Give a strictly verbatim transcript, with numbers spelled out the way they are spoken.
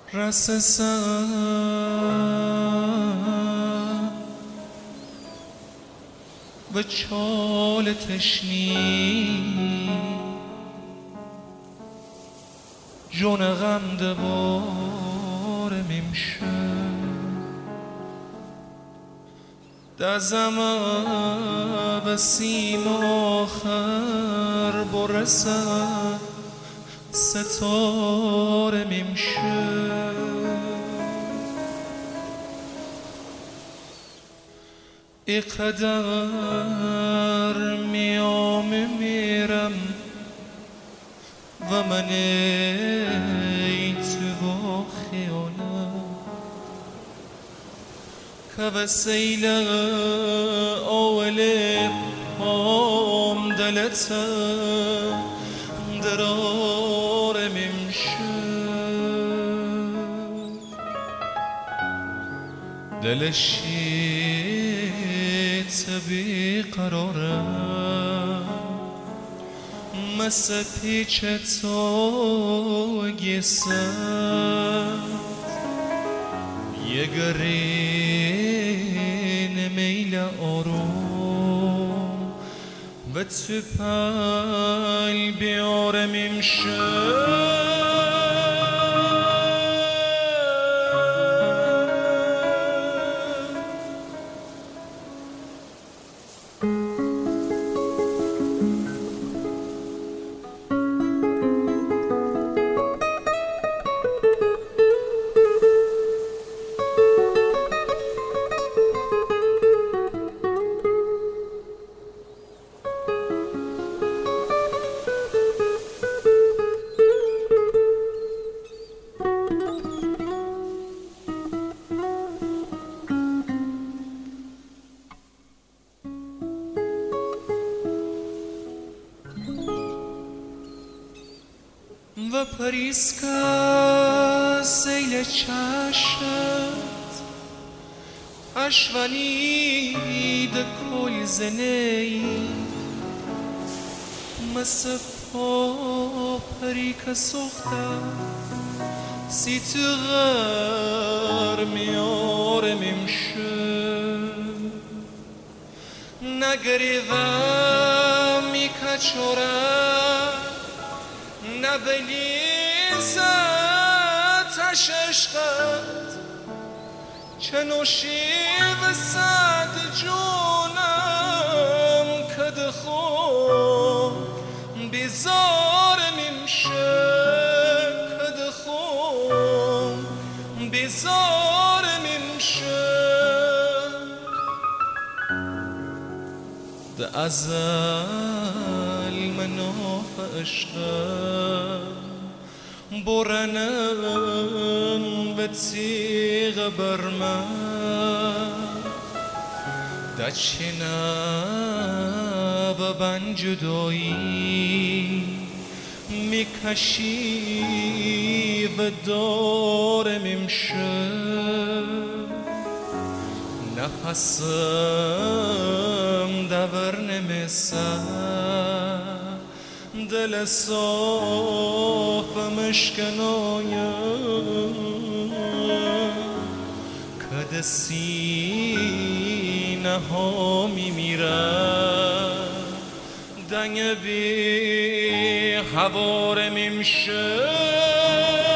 رسسم و چال تشنی جون غم دبار میمشه دزم بسیم آخر برسه ستاره میمشه ای قدر میام میرم و من ای تو با خیالم که وسیل اول پام دلت درار میمشه دلشی تبی قرارم مثل پیچ تو گیسم یه گرین میل آروم و تو پل بیاره میمشه و پریز که سیل چشت اشونید کل زنی مثل پا پری که سخته سی تو غر میاره میمشه نگریدم میکچوره نبلیزت عشقت چه نوشیب صد جونم که دخون بیزار میمشه که دخون بیزار میمشه ده ازل مناف عشقم برنن به تیغ برمن ده چینه و بن جدایی میکشی و دار میمشه نفسم دور نمیسه دل صاف مشکنایم که ده سینه ها میمیره دنگ بی حوار میمشه